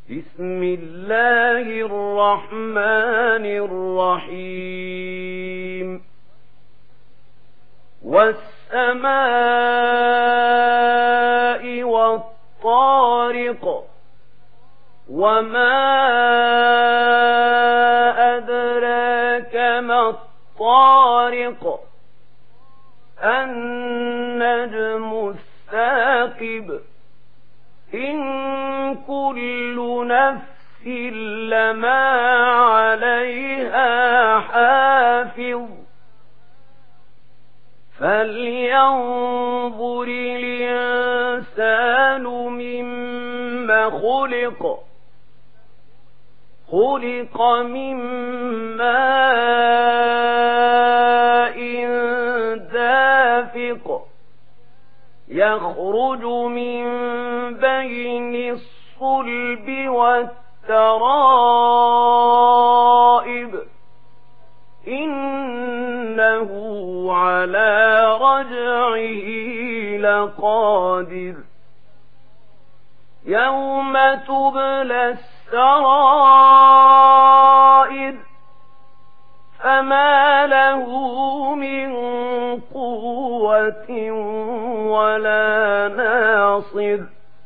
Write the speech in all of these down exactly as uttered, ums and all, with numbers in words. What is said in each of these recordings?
بسم الله الرحمن الرحيم والسماء والطارق وما أدراك ما الطارق النجم الثاقب إن كل نفس لما عليها حافظ فلينظر الإنسان مما خلق خلق من ماء دافق يخرج من بين الصلب والترائب إنه على رجعه لقادر يوم تبلى السرائر فما له من قوة ولا ناصر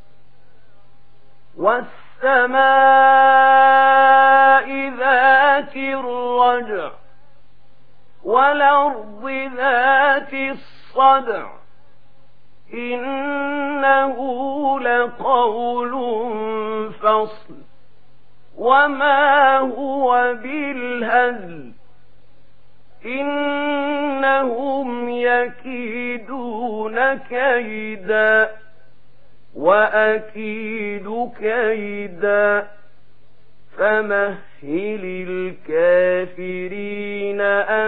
والسماء ذات الرجع والأرض ذات الصدع إنه لقول فصل وما هو بالهزل إنهم يكيدون كيدا وأكيد كيدا فمهل الكافرين